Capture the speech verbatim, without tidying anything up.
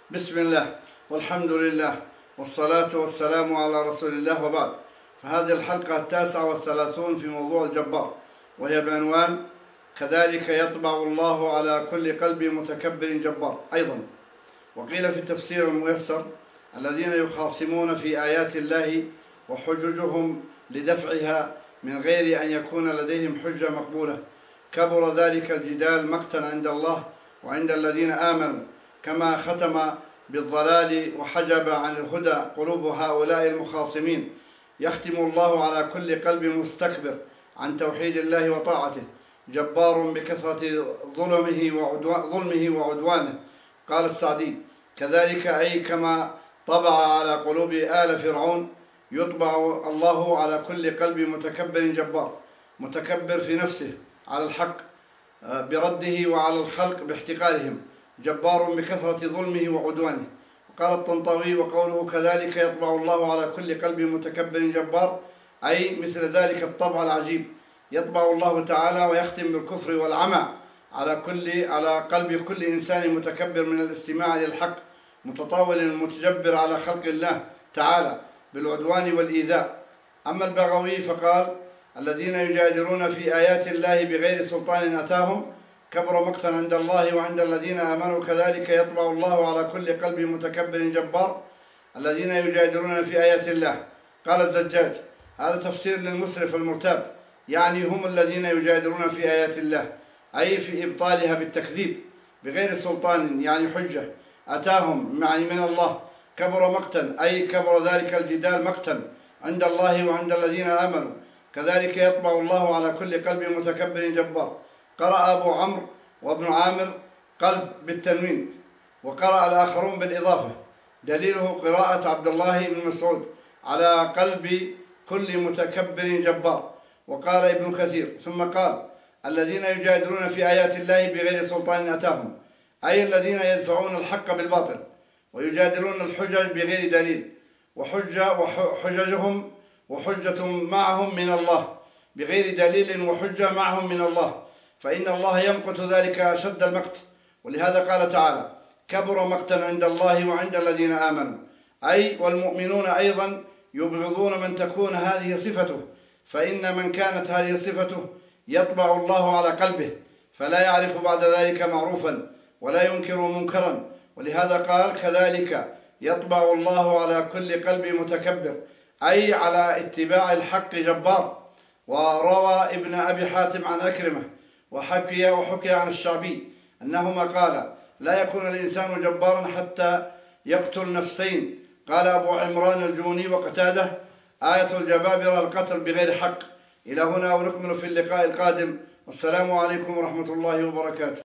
بسم الله والحمد لله والصلاة والسلام على رسول الله، وبعد. فهذه الحلقة التاسعة والثلاثون في موضوع الجبار، وهي بعنوان كذلك يطبع الله على كل قلب متكبر جبار. أيضا وقيل في التفسير الميسر: الذين يخاصمون في آيات الله وحججهم لدفعها من غير أن يكون لديهم حجة مقبولة، كبر ذلك الجدال مقتا عند الله وعند الذين آمنوا، كما ختم بالضلال وحجب عن الهدى قلوب هؤلاء المخاصمين. يختم الله على كل قلب مستكبر عن توحيد الله وطاعته، جبار بكثرة ظلمه وظلمه وعدوانه. قال السعدي: كذلك أي كما طبع على قلوب آل فرعون، يطبع الله على كل قلب متكبر جبار، متكبر في نفسه على الحق برده وعلى الخلق باحتقارهم، جبار بكثرة ظلمه وعدوانه. وقال الطنطاوي: وقوله كذلك يطبع الله على كل قلب متكبر جبار، أي مثل ذلك الطبع العجيب يطبع الله تعالى ويختم بالكفر والعمى على كل على قلب كل إنسان متكبر من الاستماع للحق، متطاول متجبر على خلق الله تعالى بالعدوان والإيذاء. أما البغوي فقال: الذين يجادلون في آيات الله بغير سلطان أتاهم، كبر مقتا عند الله وعند الذين آمنوا، كذلك يطبع الله على كل قلب متكبر جبار. الذين يجادلون في آيات الله، قال الزجاج: هذا تفسير للمسرف المرتاب، يعني هم الذين يجادلون في آيات الله، أي في إبطالها بالتكذيب بغير سلطان، يعني حجة أتاهم يعني من الله. كبر مقتا أي كبر ذلك الجدال مقتا عند الله وعند الذين آمنوا، كذلك يطبع الله على كل قلب متكبر جبار. قرأ أبو عمرو وابن عامر قلب بالتنوين، وقرأ الآخرون بالإضافة، دليله قراءة عبد الله بن مسعود على قلب كل متكبر جبار. وقال ابن كثير: ثم قال: الذين يجادلون في آيات الله بغير سلطان أتاهم، أي الذين يدفعون الحق بالباطل ويجادلون الحجج بغير دليل، وحجة وحججهم وحجة معهم من الله بغير دليل، وحجة معهم من الله، فإن الله يمقت ذلك أشد المقت. ولهذا قال تعالى: كبر مقتا عند الله وعند الذين آمنوا، أي والمؤمنون أيضا يبغضون من تكون هذه صفته، فإن من كانت هذه صفته يطبع الله على قلبه، فلا يعرف بعد ذلك معروفا ولا ينكر منكرا. ولهذا قال: كذلك يطبع الله على كل قلب متكبر، أي على اتباع الحق جبار. وروى ابن أبي حاتم عن أكرمة وحكي وحكي عن الشعبي أنهما قال: لا يكون الإنسان جبارا حتى يقتل نفسين. قال أبو عمران الجوني وقتاده: آية الجبابرة القتل بغير حق. إلى هنا ونكمل في اللقاء القادم، والسلام عليكم ورحمة الله وبركاته.